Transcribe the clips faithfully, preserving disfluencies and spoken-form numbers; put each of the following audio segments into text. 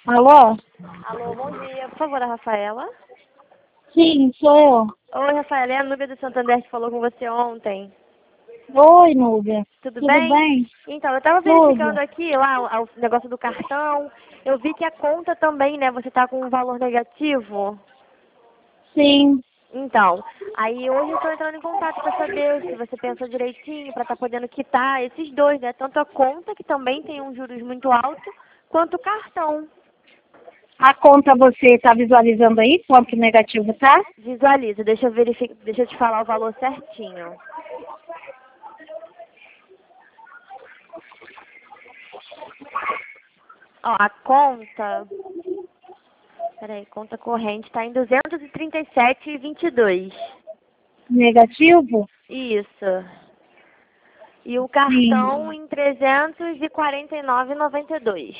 Alô? Alô, bom dia. Por favor, a Rafaela. Sim, sou eu. Oi, Rafaela. É a Núbia do Santander que falou com você ontem. Oi, Núbia. Tudo Tudo bem? bem? Então, eu estava verificando Tudo. aqui lá o, o negócio do cartão. Eu vi que a conta também, né? Você está com um valor negativo. Sim. Então, aí hoje eu estou entrando em contato para saber se você pensou direitinho para estar podendo quitar esses dois, né? Tanto a conta, que também tem um juros muito alto, quanto o cartão. A conta você está visualizando aí? Quanto negativo tá? Visualiza, deixa eu verificar, deixa eu te falar o valor certinho. Ó, a conta, peraí, conta corrente está em duzentos e trinta e sete e vinte e dois. Negativo? Isso. E o Sim. cartão em trezentos e quarenta e nove e noventa e dois.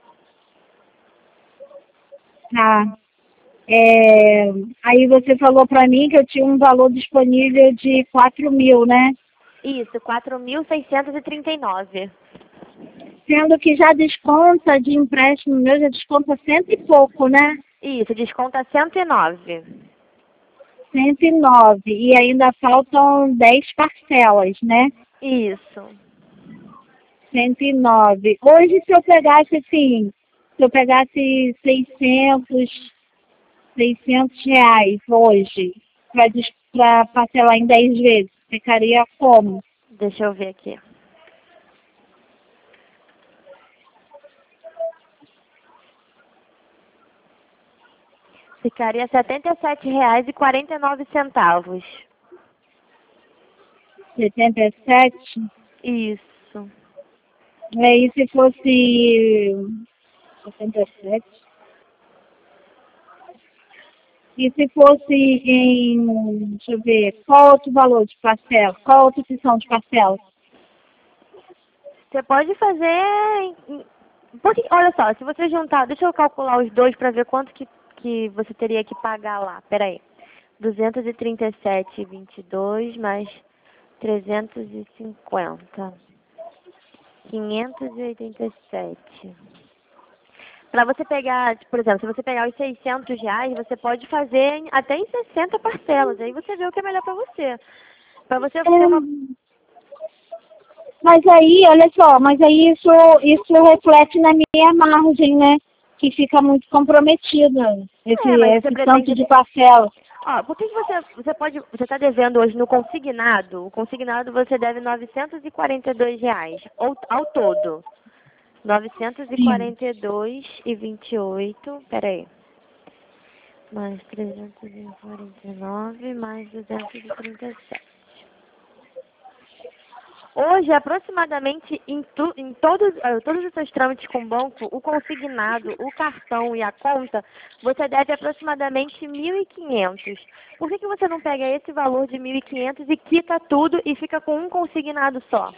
Tá. É, aí você falou para mim que eu tinha um valor disponível de quatro mil, né? Isso, quatro mil seiscentos e trinta e nove. Sendo que já desconta de empréstimo meu, já desconta cento e pouco, né? Isso, desconta cento e nove. Cento e nove. E ainda faltam dez parcelas, né? Isso. Cento e nove. Hoje, se eu pegasse assim, se eu pegasse seiscentos, seiscentos reais hoje, para parcelar em dez vezes, ficaria como? Deixa eu ver aqui. Ficaria setenta e sete reais e quarenta e nove centavos. setenta e sete? Isso. Aí se fosse setenta e sete. E se fosse em, deixa eu ver, qual outro valor de parcela? Qual outra opção de parcela? Você pode fazer. em- em- Porque, olha só, se você juntar, deixa eu calcular os dois para ver quanto que, que você teria que pagar lá. Peraí. duzentos e trinta e sete e vinte e dois mais trezentos e cinquenta. quinhentos e oitenta e sete. Para você pegar, por exemplo, se você pegar os seiscentos reais, você pode fazer em- até em sessenta parcelas. Aí você vê o que é melhor para você. Para você ter uma. Hum, Mas aí, olha só, mas aí isso, isso reflete na minha margem, né? Que fica muito comprometida, esse, É, mas você esse tanto pretende. de parcela. Ó, por que que você, você pode, você está devendo hoje no consignado? O consignado você deve novecentos e quarenta e dois reais, ou, ao todo. novecentos e Sim. quarenta e dois e vinte e oito, peraí. Mais trezentos e quarenta e nove, mais duzentos e trinta e sete. Hoje, aproximadamente, em, tu, em todos, eh, todos os seus trâmites com o banco, o consignado, o cartão e a conta, você deve aproximadamente mil e quinhentos. Por que que você não pega esse valor de mil e quinhentos e quita tudo e fica com um consignado só?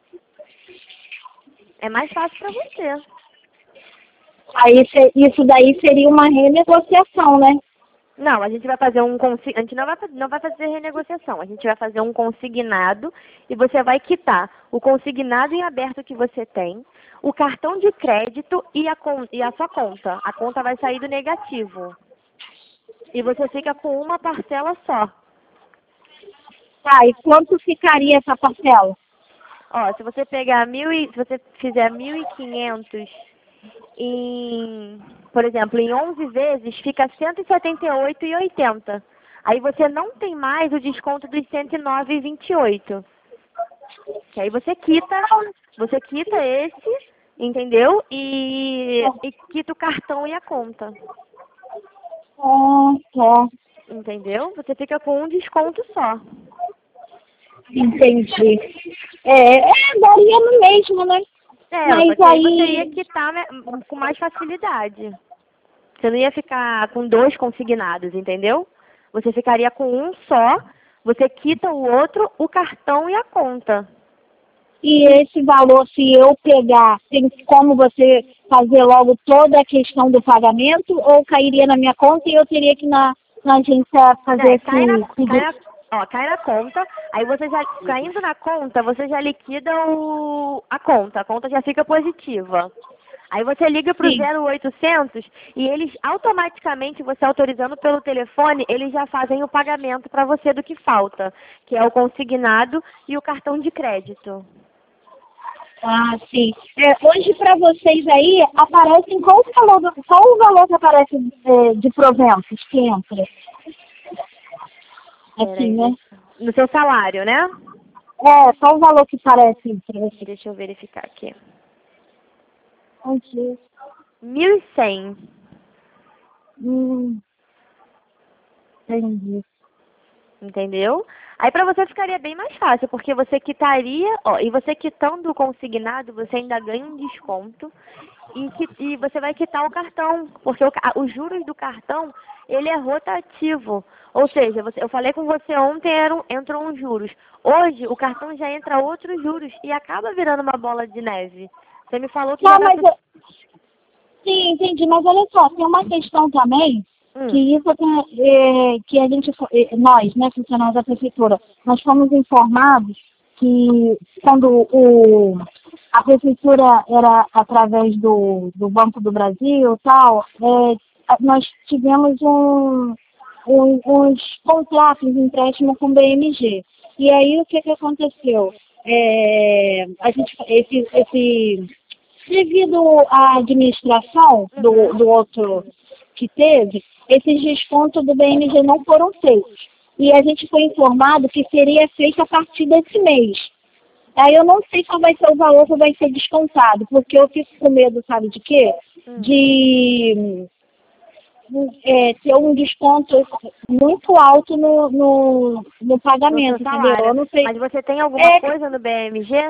É mais fácil para você. Aí se- isso daí seria uma renegociação, né? Não, a gente vai fazer um consi... a gente não vai, fa- não vai fazer renegociação. A gente vai fazer um consignado e você vai quitar o consignado em aberto que você tem, o cartão de crédito e a, con... e a sua conta. A conta vai sair do negativo. E você fica com uma parcela só. Tá, e quanto ficaria essa parcela? Ó, se você pegar mil e... se você fizer mil e quinhentos em, por exemplo, em onze vezes, fica cento e setenta e oito e oitenta. Aí você não tem mais o desconto dos cento e nove e vinte e oito. Que aí você quita, você quita esse, entendeu? E, e quita o cartão e a conta. Ah, tá. Entendeu? Você fica com um desconto só. Entendi. É, é, daria no mesmo, né? É, só Mas que aí você ia aí, quitar né, com mais facilidade. Você não ia ficar com dois consignados, entendeu? Você ficaria com um só, você quita o outro, o cartão e a conta. e esse valor, se eu pegar, tem como você fazer logo toda a questão do pagamento ou cairia na minha conta e eu teria que ir na, na agência fazer É, cai na, esse cai pedido? na, ó, cai na conta, aí você já, caindo na conta, você já liquida o, a conta, a conta já fica positiva. Aí você liga para o Sim. zero oitocentos e eles automaticamente, você autorizando pelo telefone, eles já fazem o pagamento para você do que falta, que é o consignado e o cartão de crédito. Ah, sim. É, hoje para vocês aí, aparecem qual o valor, do, qual o valor que aparece é, de proventos que entra? Aqui, Peraí, né? deixa... No seu salário, né? É, qual o valor que aparece para vocês? Deixa eu verificar aqui. Onde? mil e cem. Hum, entendi. Entendeu? Aí para você ficaria bem mais fácil, porque você quitaria, ó, e você quitando o consignado, você ainda ganha um desconto e, que, e você vai quitar o cartão, porque o, ca- os juros do cartão, ele é rotativo. Ou seja, você, eu falei com você ontem, eram, entram uns juros. Hoje, o cartão já entra outros juros e acaba virando uma bola de neve. Você me falou que já Não, vai... mas pro- eu, sim, entendi. Mas olha só, tem uma questão também Hum, que isso tem, é, que a gente, fo- é, nós, né, funcionários da prefeitura, nós fomos informados que quando o, a prefeitura era através do, do Banco do Brasil e tal, é, a- nós tivemos um, um, uns contratos de empréstimo com o B M G. E aí o que, que aconteceu? É, a gente, esse, esse, devido à administração do, uhum. do outro que teve, esses descontos do B M G não foram feitos. E a gente foi informado que seria feito a partir desse mês. Aí eu não sei qual vai ser o valor que vai ser descontado, porque eu fico com medo, sabe de quê? Hum. De é, ter um desconto muito alto no, no, no No seu pagamento, entendeu? salário. Eu não sei. Mas você tem alguma É, coisa no B M G?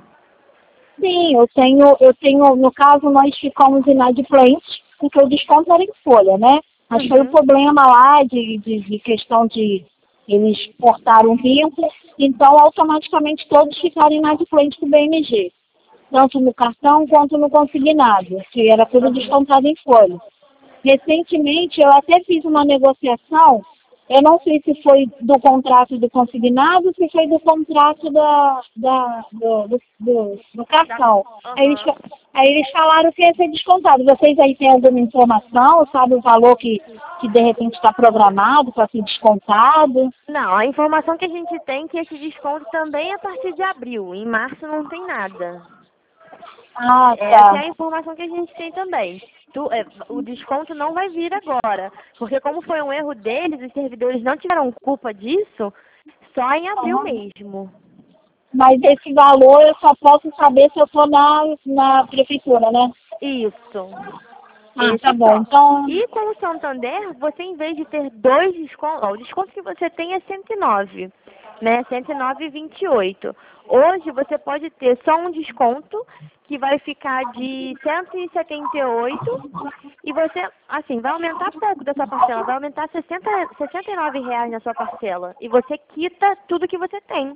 sim, eu tenho, eu tenho, no caso, nós ficamos inadimplentes, porque o desconto era em folha, né? Mas foi o Uhum. problema lá de, de, de questão de eles cortaram o vínculo, então automaticamente todos ficaram inadimplentes com o B M G, tanto no cartão quanto no consignado, que era tudo Uhum. descontado em folha. Recentemente eu até fiz uma negociação, eu não sei se foi do contrato do consignado, se foi do contrato da, da, do, do, do, do cartão. Aí eles, Uhum. fa- aí eles falaram que ia ser descontado. Vocês aí têm alguma informação, sabe o valor que, que de repente está programado para ser descontado? Não, a informação que a gente tem é que esse desconto também é a partir de abril. Em março não tem nada. Ah, Essa é tá. a informação que a gente tem também. Tu- é, o desconto não vai vir agora. Porque como foi um erro deles, os servidores não tiveram culpa disso, só em abril Aham. mesmo. Mas esse valor eu só posso saber se eu for na, na prefeitura, né? Isso. Ah, Esse tá bom. só. Então, E com o Santander, você em vez de ter dois descontos, ó, o desconto que você tem é cento e nove, né? cento e nove e vinte e oito. Hoje você pode ter só um desconto que vai ficar de cento e setenta e oito e você, assim, vai aumentar pouco da sua parcela, vai aumentar sessenta, sessenta e nove reais na sua parcela e você quita tudo que você tem.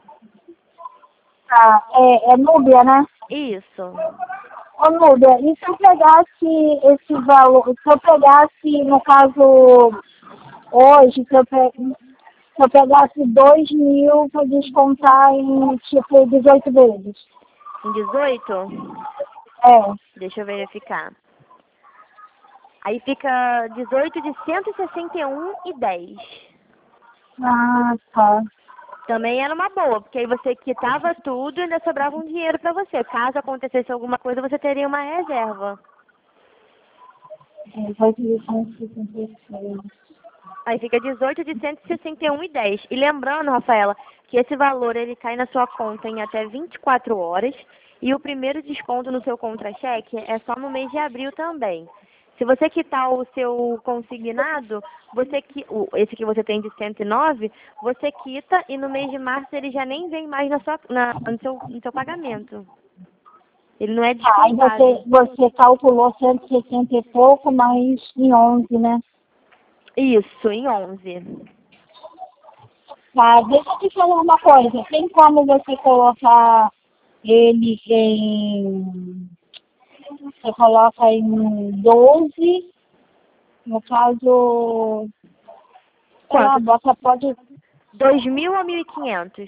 tá, é, é Núbia, né? Isso. Ô, Núbia, e se eu pegasse esse valor, se eu pegasse, no caso, hoje, se eu, pe- se eu pegasse dois mil para descontar em, tipo, dezoito vezes? Em dezoito, É. deixa eu verificar. Aí fica dezoito de cento e sessenta e um e dez. Ah, tá. Também era uma boa, porque aí você quitava tudo e ainda sobrava um dinheiro para você. Caso acontecesse alguma coisa, você teria uma reserva. É, vai ter cento e sessenta e seis. Aí fica dezoito de cento e sessenta e um e dez. E lembrando, Rafaela, que esse valor ele cai na sua conta em até vinte e quatro horas e o primeiro desconto no seu contra-cheque é só no mês de abril também. Se você quitar o seu consignado, você qui- o- esse que você tem de cento e nove, você quita e no mês de março ele já nem vem mais na sua, na, no, seu, no seu pagamento. Ele não é Tá, aí descontado. você, você calculou cento e sessenta e pouco, mais em onze, né? Isso, em onze. Tá, deixa eu te falar uma coisa. Tem como você colocar ele em... Você coloca em doze, no caso... Sei lá, Quanto? bota, pode... Dois mil ou mil e quinhentos?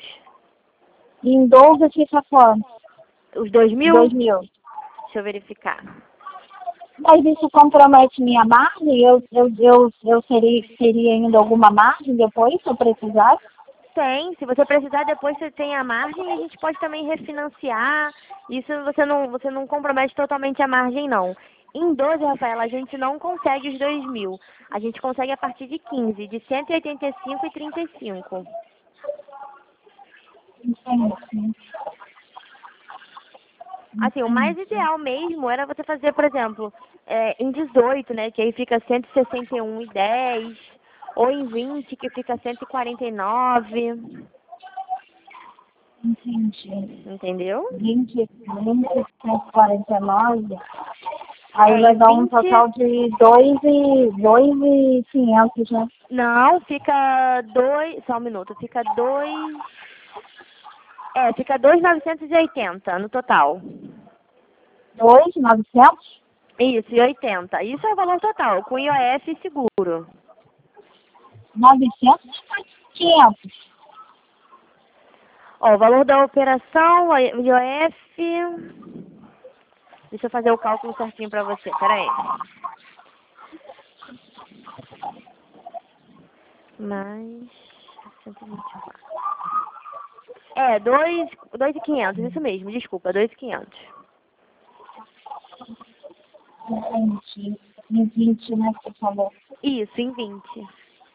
Em doze fica quanto? Os dois mil? Dois mil. Deixa eu verificar. Mas isso compromete minha margem? Eu, eu, eu, eu seria, teria ainda alguma margem depois, se eu precisasse? Tem, se você precisar depois você tem a margem e a gente pode também refinanciar. Isso você não, você não compromete totalmente a margem não. Em doze, Rafaela, a gente não consegue os dois mil. A gente consegue a partir de quinze, de cento e oitenta e cinco e trinta e cinco. Entendi. Assim, o mais ideal mesmo era você fazer, por exemplo, é, em dezoito, né? Que aí fica cento e sessenta e um e dez. Ou em vinte, que fica cento e quarenta e nove. Entendi. Entendeu? vinte, vinte, cento e quarenta e nove. Aí É, vai em dar um vinte. total de dois e dois e quinhentos, né? Não, fica dois. Só um minuto. Fica dois. É, fica dois mil novecentos e oitenta no total. Dois, novecentos? Isso, e oitenta. Isso é o valor total, com I O F e seguro. Novecentos, quinhentos. Ó, o valor da operação, o I O F. Deixa eu fazer o cálculo certinho pra você, peraí. Mais cento e vinte e quatro. É, dois mil e quinhentos, isso mesmo, desculpa, dois mil e quinhentos. Entendi. Em vinte, né, que você falou. Isso, em vinte.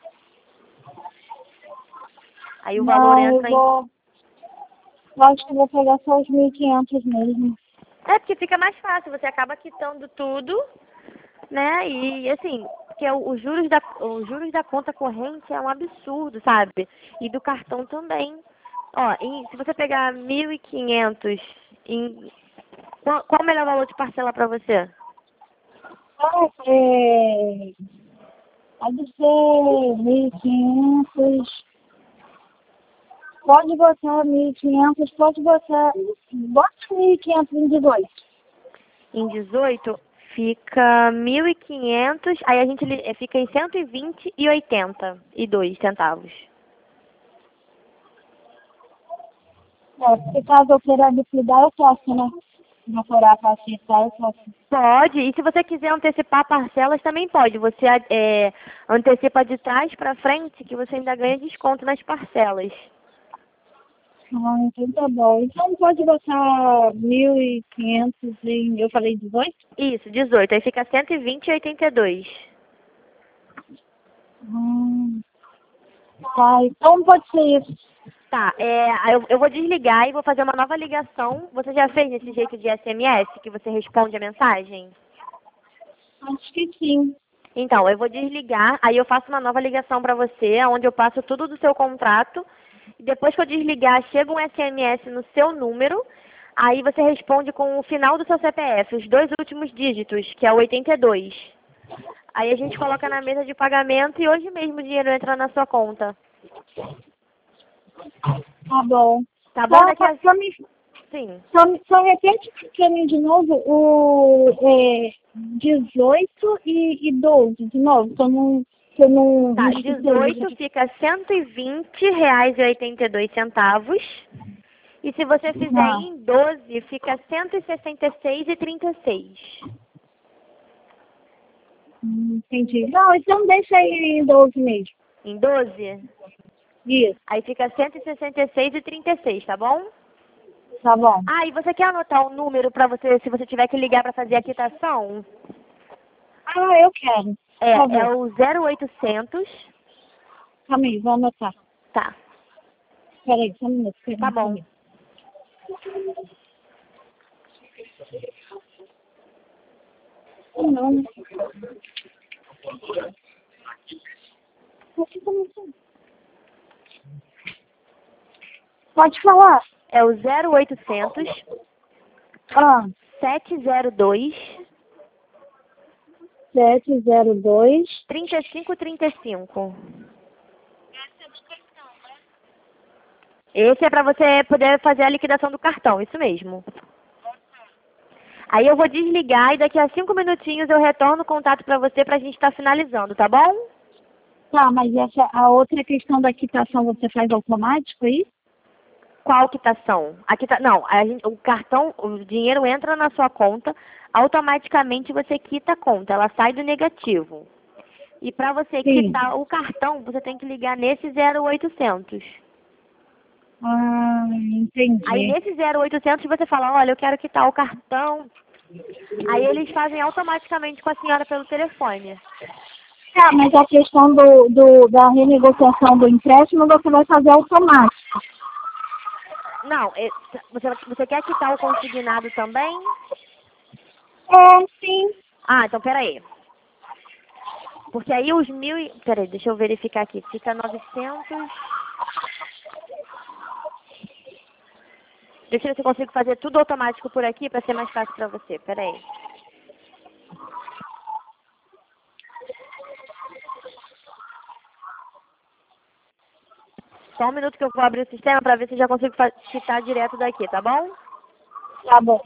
Aí o valor Não, eu entra em... vou... Eu acho que eu vou pegar só os mil e quinhentos mesmo. É, porque fica mais fácil, você acaba quitando tudo, né? E assim, porque o- os juros da, os juros da conta corrente é um absurdo, sabe? E do cartão também. Ó, em- se você pegar mil e quinhentos em... Qual, qual o melhor valor de parcela pra você? Ah, é... Pode ser mil e quinhentos. Pode botar mil e quinhentos, pode botar... Bota mil e quinhentos em dezoito. Em dezoito fica mil e quinhentos, aí a gente li- eh, fica em cento e vinte e oitenta e dois centavos. É, porque caso eu queira liquidar, eu posso, né? Procurar para aceitar, eu posso. Pode, e se você quiser antecipar parcelas também pode. Você é, antecipa de trás para frente que você ainda ganha desconto nas parcelas. Ah, então tá bom. Então pode botar mil e quinhentos em... Eu falei dezoito? Isso, dezoito, aí fica cento e vinte e oitenta e dois. Hum, tá, então pode ser isso. Tá, é, aí eu, eu vou desligar e vou fazer uma nova ligação. Você já fez desse jeito de S M S, que você responde a mensagem? Acho que sim. Então, eu vou desligar, aí eu faço uma nova ligação para você, onde eu passo tudo do seu contrato. E depois que eu desligar, chega um S M S no seu número, aí você responde com o final do seu C P F, os dois últimos dígitos, que é o oitenta e dois. Aí a gente coloca na mesa de pagamento e hoje mesmo o dinheiro entra na sua conta. Tá bom. Tá bom? Só, Daqui a... só, me, Sim. só, me- só repete pra mim de novo o é, dezoito e, e doze, de novo, que eu não, que eu não, Tá, não escutei. dezoito fica cento e vinte reais e oitenta e dois centavos. E se você fizer Ah, em doze, fica cento e sessenta e seis e trinta e seis. hum, entendi. Não, então deixa aí em doze mesmo. Em doze? Isso, Aí fica cento e sessenta e seis e trinta e seis, tá bom? tá bom. Ah, e você quer anotar o número para você, se você tiver que ligar para fazer a quitação? Ah, eu quero. É, Por é favor. o zero oitocentos. Calma aí, vou anotar. Tá, Peraí, só um minuto. Peraí, tá só um bom. minuto. Não, né? Aqui começou. Pode falar. É o zero oitocentos, Ah, sete zero dois, sete zero dois. trinta e cinco trinta e cinco. Esse é para você poder fazer a liquidação do cartão, isso mesmo. Aí eu vou desligar e daqui a cinco minutinhos eu retorno o contato para você para a gente estar finalizando, tá bom? Tá, mas essa, a outra questão da quitação você faz automático aí? Qual quitação? A quita... Não, a gente- o cartão, o dinheiro entra na sua conta, automaticamente você quita a conta, ela sai do negativo. E para você Sim. quitar o cartão, você tem que ligar nesse zero oitocentos. Ah, entendi. Aí nesse zero oitocentos você fala, olha, eu quero quitar o cartão. Aí eles fazem automaticamente com a senhora pelo telefone. Tá, mas a questão do, do, da renegociação do empréstimo você vai fazer automático. Não, é- você, você quer quitar o consignado também? É, sim. Ah, então peraí. Porque aí os mil e... Peraí, deixa eu verificar aqui. Fica novecentos... Deixa eu ver se eu consigo fazer tudo automático por aqui para ser mais fácil para você. Peraí. Só um minuto que eu vou abrir o sistema para ver se eu já consigo fa- quitar direto daqui, tá bom? Tá bom.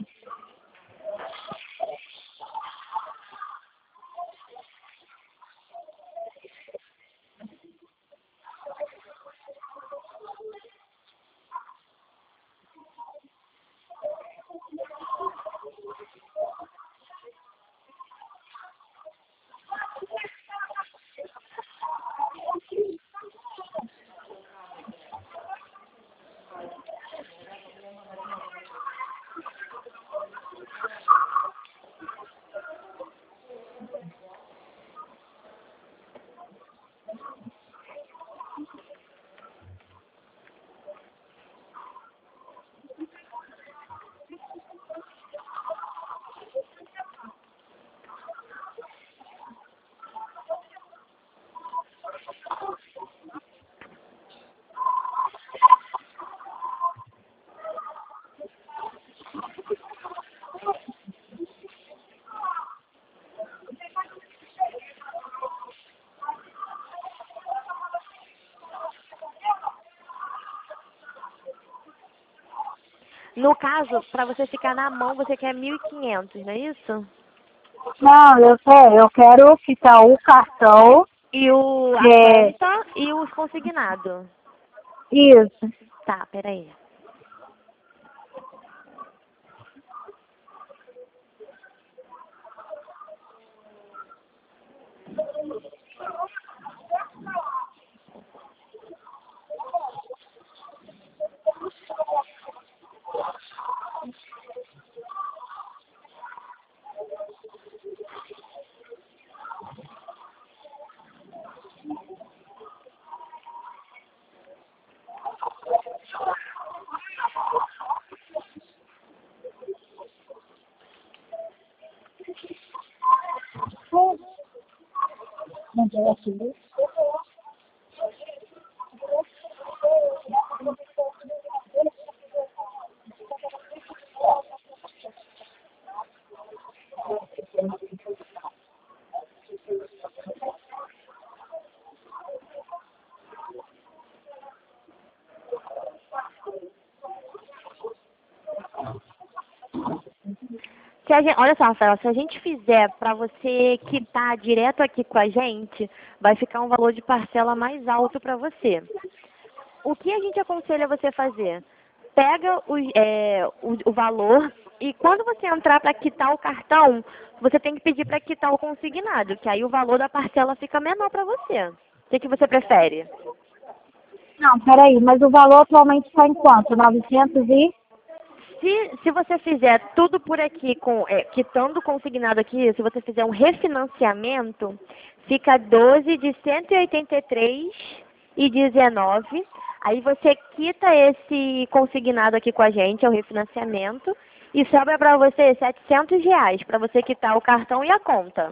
No caso, para você ficar na mão, você quer mil e quinhentos, não é isso? Não, eu quero, eu quero quitar o cartão. E o, a É, conta e os consignados. isso. Tá, peraí. Se a gente, olha só, Rafael, se a gente fizer para você quitar direto aqui com a gente, vai ficar um valor de parcela mais alto para você. O que a gente aconselha você fazer? Pega o, é, o, o valor e quando você entrar para quitar o cartão, você tem que pedir para quitar o consignado, que aí o valor da parcela fica menor para você. O que, que você prefere? Não, peraí, mas o valor atualmente está em quanto? novecentos e... Se, se você fizer tudo por aqui, com, é, quitando o consignado aqui, se você fizer um refinanciamento, fica doze de cento e oitenta e três e dezenove. Aí você quita esse consignado aqui com a gente, é o refinanciamento, e sobra para você setecentos reais para você quitar o cartão e a conta.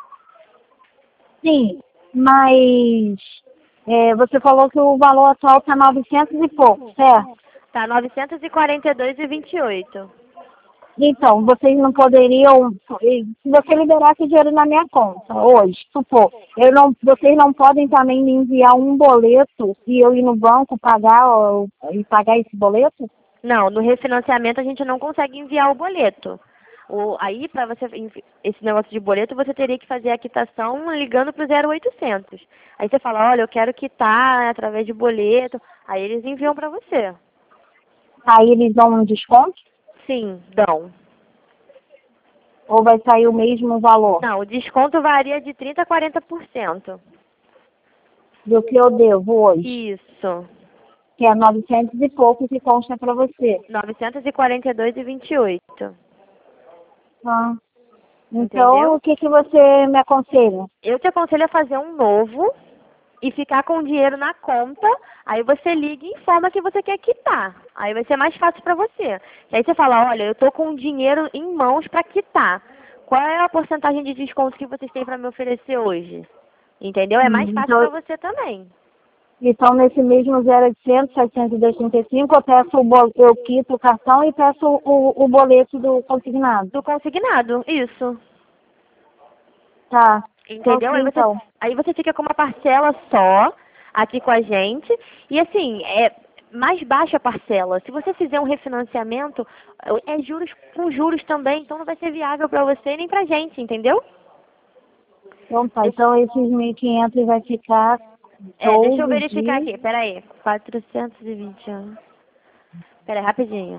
Sim, mas é, você falou que o valor atual está novecentos e pouco, certo? Tá novecentos e quarenta e dois e vinte e oito. Então, vocês não poderiam, se você liberasse dinheiro na minha conta hoje, supor, eu não, vocês não podem também me enviar um boleto e eu ir no banco pagar ó, e pagar esse boleto? Não, no refinanciamento a gente não consegue enviar o boleto. O, aí, para você envi- esse negócio de boleto, você teria que fazer a quitação ligando para o zero oitocentos. Aí você fala, olha, eu quero quitar através de boleto. Aí eles enviam para você. Aí eles dão um desconto? Sim, dão. Ou vai sair o mesmo valor Não, o desconto varia de trinta a quarenta por cento. do que eu devo hoje? Isso. Que é novecentos e pouco que consta para você. novecentos e quarenta e dois reais e vinte e oito centavos. Ah. Então, Entendeu? o que, que você me aconselha? Eu te aconselho a fazer um novo e ficar com o dinheiro na conta. Aí você liga e informa que você quer quitar. Aí vai ser mais fácil para você. E aí você fala, olha, eu tô com o dinheiro em mãos para quitar. Qual é a porcentagem de desconto que vocês têm para me oferecer hoje? Entendeu? É mais Hum, fácil então, para você também. então, nesse mesmo zero oitocentos, setecentos e dois vírgula trinta e cinco, eu peço o bo- eu quito o cartão e peço o, o boleto do consignado. Do consignado, isso. Tá. Entendeu? Ok, Aí você, então. aí você fica com uma parcela só aqui com a gente. E assim, é mais baixa a parcela. Se você fizer um refinanciamento, é juros com juros também, então não vai ser viável para você nem pra gente, entendeu? Então tá. Então, esses mil e quinhentos vai ficar É, deixa eu doze verificar de... aqui, peraí. quatrocentos e vinte anos. Peraí, rapidinho.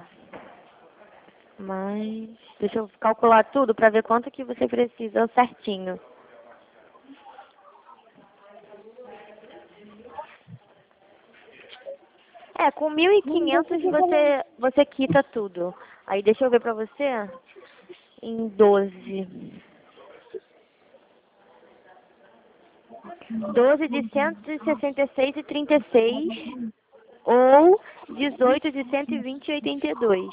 Mas, deixa eu calcular tudo pra ver quanto que você precisa certinho. É, com mil e quinhentos você, você quita tudo. Aí deixa eu ver pra você em doze. doze de cento e sessenta e seis e trinta e seis ou dezoito de cento e vinte e oitenta e dois.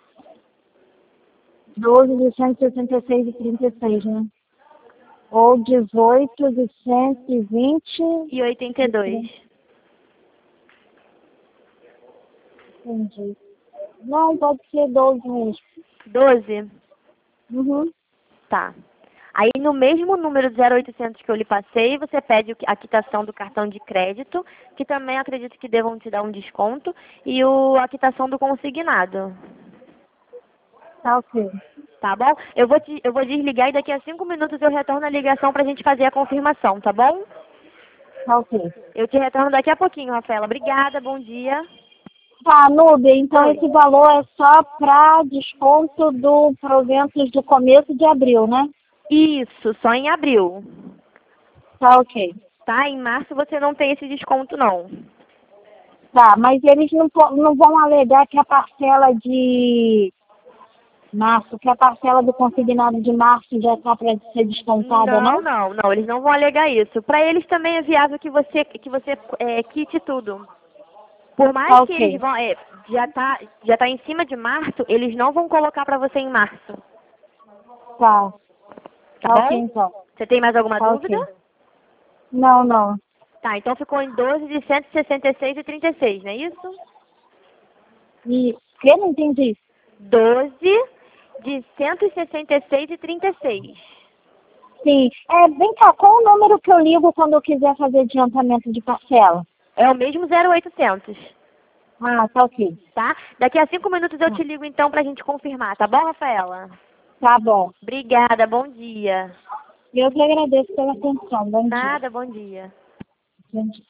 doze de cento e sessenta e seis e trinta e seis, né? Ou dezoito de cento e vinte E oitenta e e dois. trinta. Entendi. Não, pode ser doze mesmo. doze? Uhum. Tá. Aí no mesmo número de zero oitocentos que eu lhe passei, você pede o qui- a quitação do cartão de crédito, que também acredito que devam te dar um desconto, e o, a quitação do consignado. Tá ok. Tá bom? Eu vou, te, eu vou desligar e daqui a cinco minutos eu retorno a ligação pra gente fazer a confirmação, tá bom? Tá ok. Eu te retorno daqui a pouquinho, Rafaela. Obrigada, bom dia. Tá, Nube, então Oi. esse valor é só para desconto do proventos do começo de abril, né? Isso, só em abril. Tá ok. Tá? Em março você não tem esse desconto, não. Tá, mas eles não, po- não vão alegar que a parcela de março, que a parcela do consignado de março já está para ser descontada, Não, não? não, não. Eles não vão alegar isso. Para eles também é viável que você que você é, quite tudo. Por Tá mais que eles ok. vão é, já tá já tá em cima de março, eles não vão colocar para você em março, Tá. tá Tá ok bom? então. Você tem mais alguma Tá dúvida? ok. Não, não. Tá, então ficou em doze de cento e sessenta e seis e trinta e seis, não é isso? E eu não entendi. doze de cento e sessenta e seis e trinta e seis. Sim. É, vem cá, qual o número que eu ligo quando eu quiser fazer adiantamento de parcela? É o mesmo zero oitocentos, Ah, tá ok. tá? Daqui a cinco minutos eu Tá, te ligo então pra gente confirmar, tá bom, Rafaela? tá bom. Obrigada, bom dia. Eu que agradeço pela atenção. Bom dia. Nada, bom dia. Bom dia.